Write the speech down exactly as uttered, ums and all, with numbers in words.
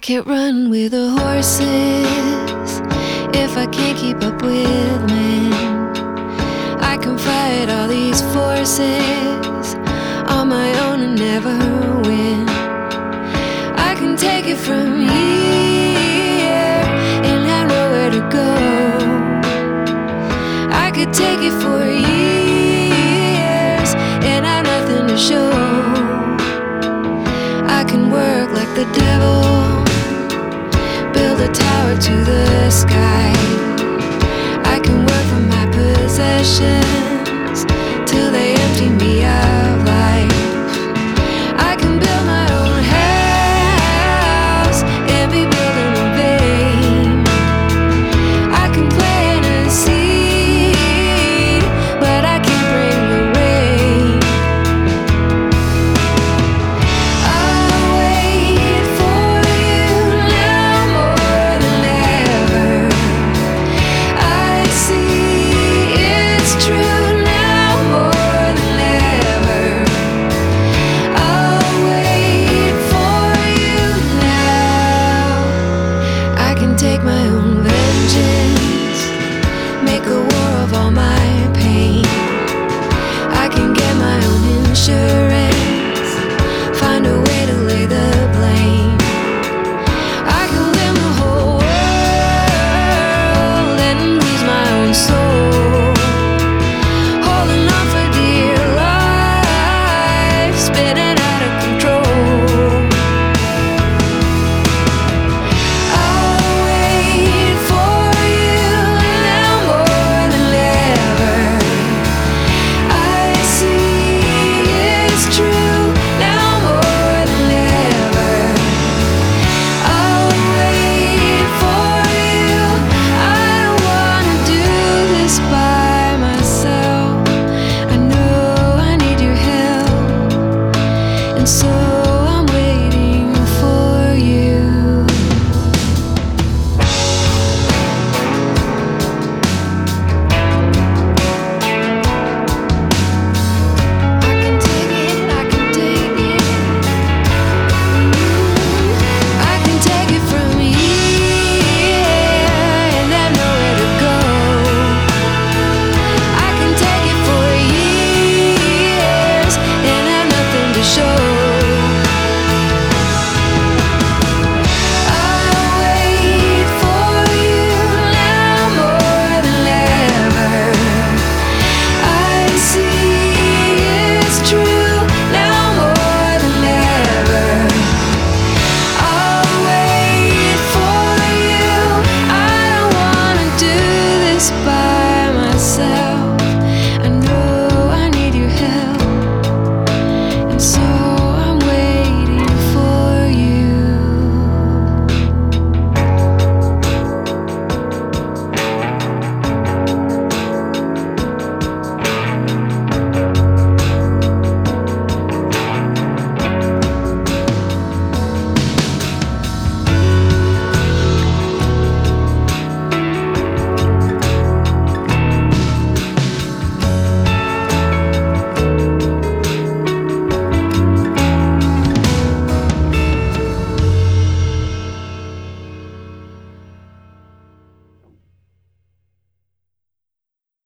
can't run with the horses if I can't keep up with men. I can fight all these forces on my own and never win. I can take it from here and have nowhere to go. I could take it for years and have nothing to show. I can work like the devil, build a tower to the sky.